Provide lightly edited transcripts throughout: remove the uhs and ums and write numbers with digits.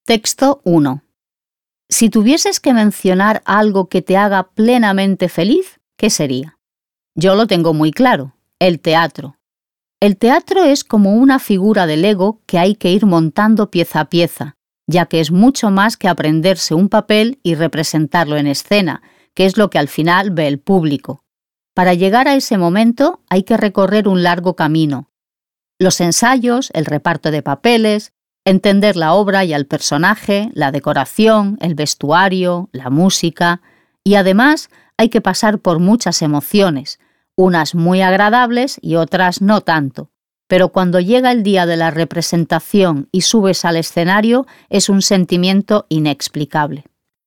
Texto 1. Si tuvieses que mencionar algo que te haga plenamente feliz, ¿qué sería? Yo lo tengo muy claro, el teatro. El teatro es como una figura de Lego que hay que ir montando pieza a pieza, ya que es mucho más que aprenderse un papel y representarlo en escena, que es lo que al final ve el público. Para llegar a ese momento hay que recorrer un largo camino. Los ensayos, el reparto de papeles, entender la obra y al personaje, la decoración, el vestuario, la música, y además hay que pasar por muchas emociones, unas muy agradables y otras no tanto. Pero cuando llega el día de la representación y subes al escenario, es un sentimiento inexplicable.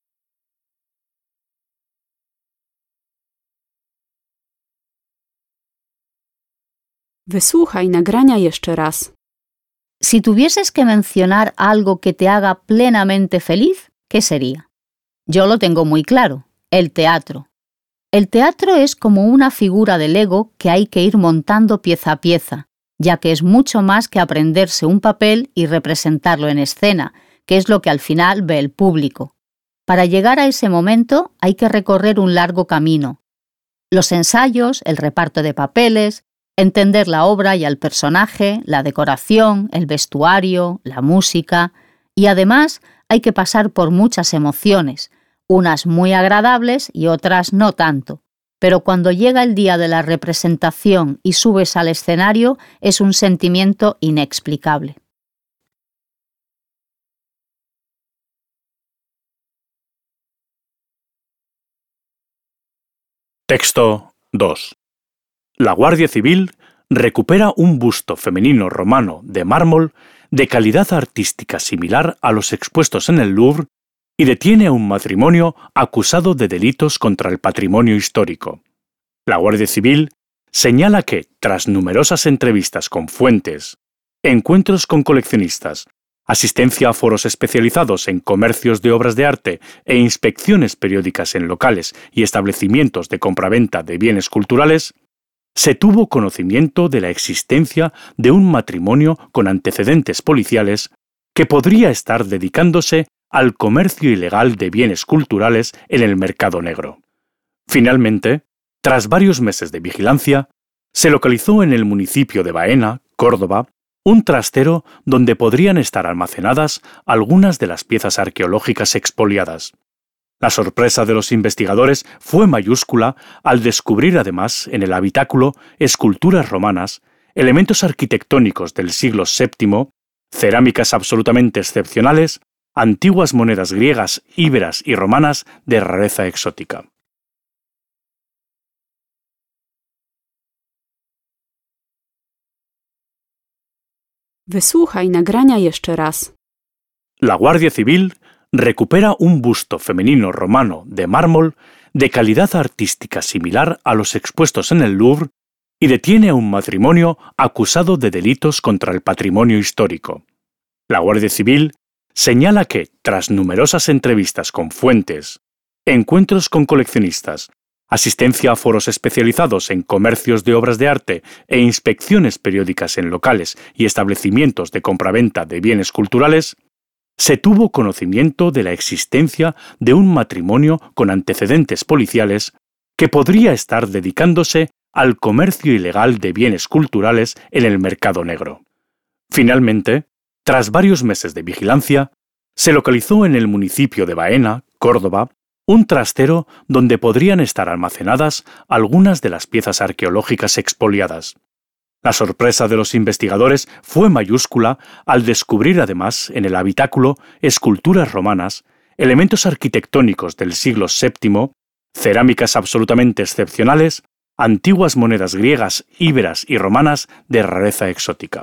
Wysłuchaj nagrania jeszcze raz. Si tuvieses que mencionar algo que te haga plenamente feliz, ¿qué sería? Yo lo tengo muy claro, el teatro. El teatro es como una figura de Lego que hay que ir montando pieza a pieza, ya que es mucho más que aprenderse un papel y representarlo en escena, que es lo que al final ve el público. Para llegar a ese momento hay que recorrer un largo camino. Los ensayos, el reparto de papeles, entender la obra y al personaje, la decoración, el vestuario, la música, y además hay que pasar por muchas emociones, unas muy agradables y otras no tanto. Pero cuando llega el día de la representación y subes al escenario, es un sentimiento inexplicable. Texto 2. La Guardia Civil recupera un busto femenino romano de mármol de calidad artística similar a los expuestos en el Louvre y detiene a un matrimonio acusado de delitos contra el patrimonio histórico. La Guardia Civil señala que, tras numerosas entrevistas con fuentes, encuentros con coleccionistas, asistencia a foros especializados en comercios de obras de arte e inspecciones periódicas en locales y establecimientos de compraventa de bienes culturales, se tuvo conocimiento de la existencia de un matrimonio con antecedentes policiales que podría estar dedicándose al comercio ilegal de bienes culturales en el mercado negro. Finalmente, tras varios meses de vigilancia, se localizó en el municipio de Baena, Córdoba, un trastero donde podrían estar almacenadas algunas de las piezas arqueológicas expoliadas. La sorpresa de los investigadores fue mayúscula al descubrir además en el habitáculo esculturas romanas, elementos arquitectónicos del siglo VII, cerámicas absolutamente excepcionales, antiguas monedas griegas, íberas y romanas de rareza exótica. Wysłuchaj nagrania jeszcze raz. La Guardia Civil recupera un busto femenino romano de mármol de calidad artística similar a los expuestos en el Louvre y detiene a un matrimonio acusado de delitos contra el patrimonio histórico. La Guardia Civil señala que, tras numerosas entrevistas con fuentes, encuentros con coleccionistas, asistencia a foros especializados en comercios de obras de arte e inspecciones periódicas en locales y establecimientos de compraventa de bienes culturales, se tuvo conocimiento de la existencia de un matrimonio con antecedentes policiales que podría estar dedicándose al comercio ilegal de bienes culturales en el mercado negro. Finalmente, tras varios meses de vigilancia, se localizó en el municipio de Baena, Córdoba, un trastero donde podrían estar almacenadas algunas de las piezas arqueológicas expoliadas. La sorpresa de los investigadores fue mayúscula al descubrir además en el habitáculo esculturas romanas, elementos arquitectónicos del siglo VII, cerámicas absolutamente excepcionales, antiguas monedas griegas, íberas y romanas de rareza exótica.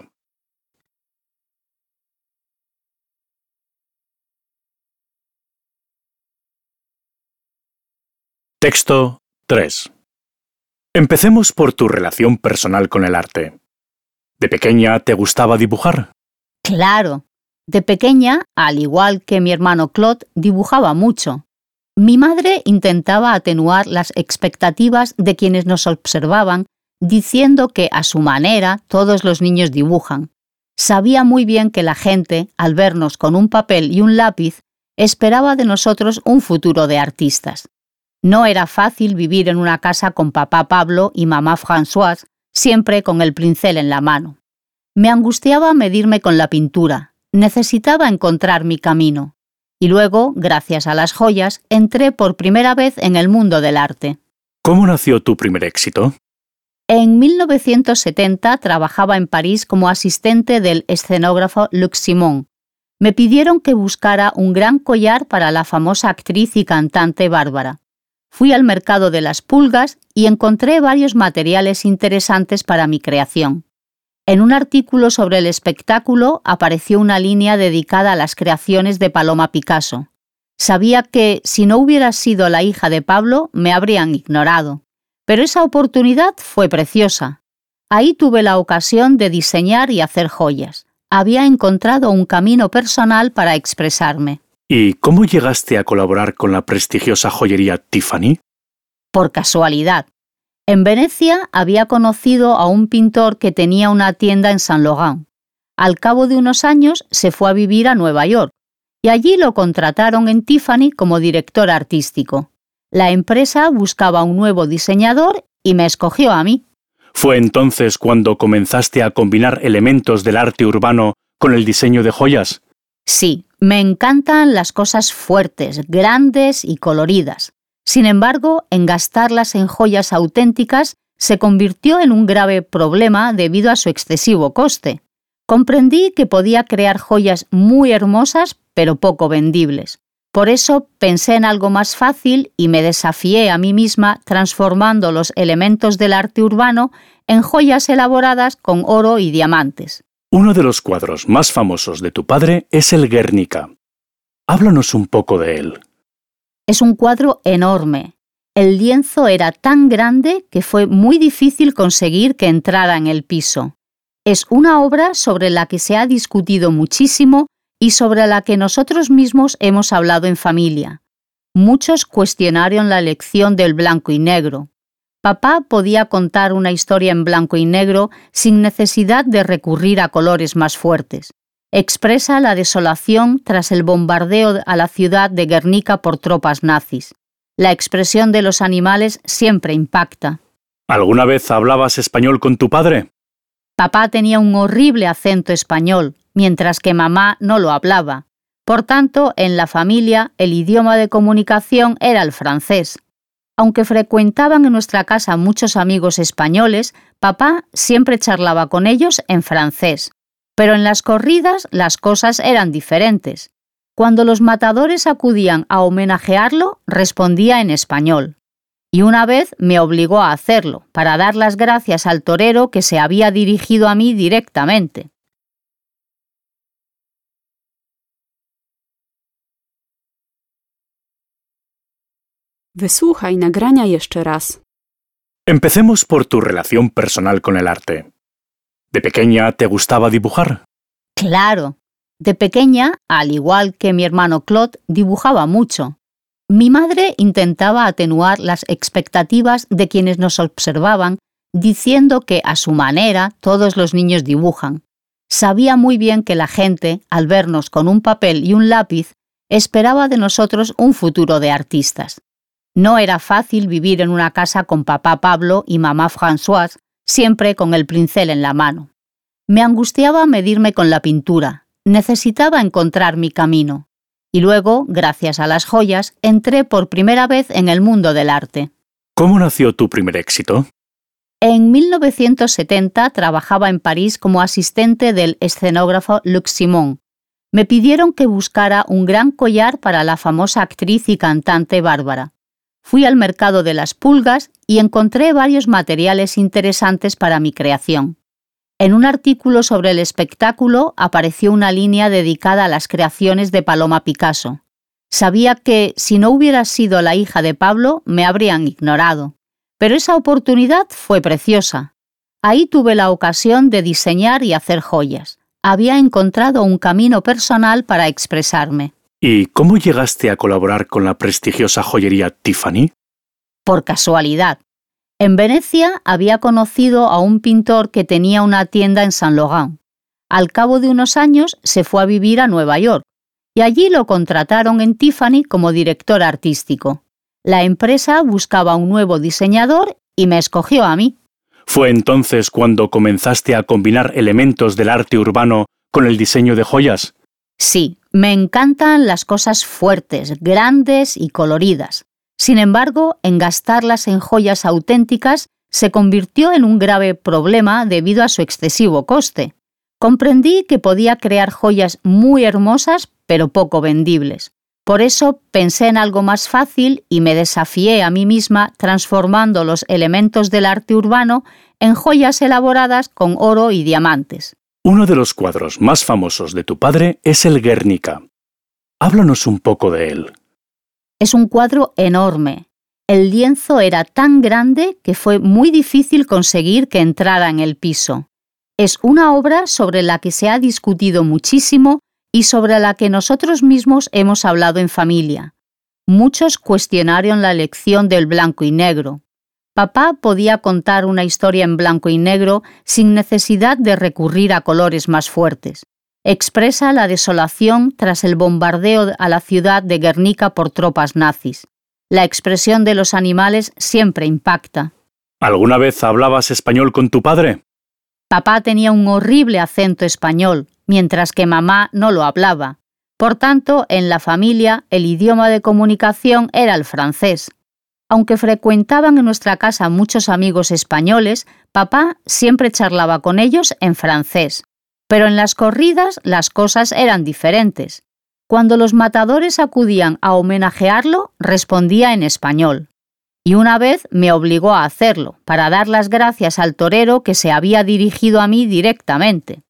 Texto 3. Empecemos por tu relación personal con el arte. ¿De pequeña te gustaba dibujar? Claro. De pequeña, al igual que mi hermano Claude, dibujaba mucho. Mi madre intentaba atenuar las expectativas de quienes nos observaban, diciendo que, a su manera, todos los niños dibujan. Sabía muy bien que la gente, al vernos con un papel y un lápiz, esperaba de nosotros un futuro de artistas. No era fácil vivir en una casa con papá Pablo y mamá Françoise, siempre con el pincel en la mano. Me angustiaba medirme con la pintura, necesitaba encontrar mi camino. Y luego, gracias a las joyas, entré por primera vez en el mundo del arte. ¿Cómo nació tu primer éxito? En 1970 trabajaba en París como asistente del escenógrafo Luc Simon. Me pidieron que buscara un gran collar para la famosa actriz y cantante Bárbara. Fui al mercado de las pulgas y encontré varios materiales interesantes para mi creación. En un artículo sobre el espectáculo apareció una línea dedicada a las creaciones de Paloma Picasso. Sabía que, si no hubiera sido la hija de Pablo, me habrían ignorado. Pero esa oportunidad fue preciosa. Ahí tuve la ocasión de diseñar y hacer joyas. Había encontrado un camino personal para expresarme. ¿Y cómo llegaste a colaborar con la prestigiosa joyería Tiffany? Por casualidad. En Venecia había conocido a un pintor que tenía una tienda en Saint Laurent. Al cabo de unos años se fue a vivir a Nueva York y allí lo contrataron en Tiffany como director artístico. La empresa buscaba un nuevo diseñador y me escogió a mí. ¿Fue entonces cuando comenzaste a combinar elementos del arte urbano con el diseño de joyas? Sí, me encantan las cosas fuertes, grandes y coloridas. Sin embargo, en gastarlas en joyas auténticas se convirtió en un grave problema debido a su excesivo coste. Comprendí que podía crear joyas muy hermosas, pero poco vendibles. Por eso pensé en algo más fácil y me desafié a mí misma transformando los elementos del arte urbano en joyas elaboradas con oro y diamantes. Uno de los cuadros más famosos de tu padre es el Guernica. Háblanos un poco de él. Es un cuadro enorme. El lienzo era tan grande que fue muy difícil conseguir que entrara en el piso. Es una obra sobre la que se ha discutido muchísimo y sobre la que nosotros mismos hemos hablado en familia. Muchos cuestionaron la elección del blanco y negro. Papá podía contar una historia en blanco y negro sin necesidad de recurrir a colores más fuertes. Expresa la desolación tras el bombardeo a la ciudad de Guernica por tropas nazis. La expresión de los animales siempre impacta. ¿Alguna vez hablabas español con tu padre? Papá tenía un horrible acento español, mientras que mamá no lo hablaba. Por tanto, en la familia, el idioma de comunicación era el francés. Aunque frecuentaban en nuestra casa muchos amigos españoles, papá siempre charlaba con ellos en francés. Pero en las corridas las cosas eran diferentes. Cuando los matadores acudían a homenajearlo, respondía en español. Y una vez me obligó a hacerlo, para dar las gracias al torero que se había dirigido a mí directamente. Wysłuchaj nagrania jeszcze raz. Empecemos por tu relación personal con el arte. ¿De pequeña te gustaba dibujar? Claro. De pequeña, al igual que mi hermano Claude, dibujaba mucho. Mi madre intentaba atenuar las expectativas de quienes nos observaban, diciendo que, a su manera, todos los niños dibujan. Sabía muy bien que la gente, al vernos con un papel y un lápiz, esperaba de nosotros un futuro de artistas. No era fácil vivir en una casa con papá Pablo y mamá Françoise, siempre con el pincel en la mano. Me angustiaba medirme con la pintura, necesitaba encontrar mi camino. Y luego, gracias a las joyas, entré por primera vez en el mundo del arte. ¿Cómo nació tu primer éxito? En 1970 trabajaba en París como asistente del escenógrafo Luc Simon. Me pidieron que buscara un gran collar para la famosa actriz y cantante Bárbara. Fui al mercado de las pulgas y encontré varios materiales interesantes para mi creación. En un artículo sobre el espectáculo apareció una línea dedicada a las creaciones de Paloma Picasso. Sabía que, si no hubiera sido la hija de Pablo, me habrían ignorado. Pero esa oportunidad fue preciosa. Ahí tuve la ocasión de diseñar y hacer joyas. Había encontrado un camino personal para expresarme. ¿Y cómo llegaste a colaborar con la prestigiosa joyería Tiffany? Por casualidad. En Venecia había conocido a un pintor que tenía una tienda en Saint Laurent. Al cabo de unos años se fue a vivir a Nueva York y allí lo contrataron en Tiffany como director artístico. La empresa buscaba un nuevo diseñador y me escogió a mí. ¿Fue entonces cuando comenzaste a combinar elementos del arte urbano con el diseño de joyas? Sí, me encantan las cosas fuertes, grandes y coloridas. Sin embargo, en gastarlas en joyas auténticas se convirtió en un grave problema debido a su excesivo coste. Comprendí que podía crear joyas muy hermosas, pero poco vendibles. Por eso pensé en algo más fácil y me desafié a mí misma transformando los elementos del arte urbano en joyas elaboradas con oro y diamantes. Uno de los cuadros más famosos de tu padre es el Guernica. Háblanos un poco de él. Es un cuadro enorme. El lienzo era tan grande que fue muy difícil conseguir que entrara en el piso. Es una obra sobre la que se ha discutido muchísimo y sobre la que nosotros mismos hemos hablado en familia. Muchos cuestionaron la elección del blanco y negro. Papá podía contar una historia en blanco y negro sin necesidad de recurrir a colores más fuertes. Expresa la desolación tras el bombardeo a la ciudad de Guernica por tropas nazis. La expresión de los animales siempre impacta. ¿Alguna vez hablabas español con tu padre? Papá tenía un horrible acento español, mientras que mamá no lo hablaba. Por tanto, en la familia, el idioma de comunicación era el francés. Aunque frecuentaban en nuestra casa muchos amigos españoles, papá siempre charlaba con ellos en francés. Pero en las corridas las cosas eran diferentes. Cuando los matadores acudían a homenajearlo, respondía en español. Y una vez me obligó a hacerlo, para dar las gracias al torero que se había dirigido a mí directamente.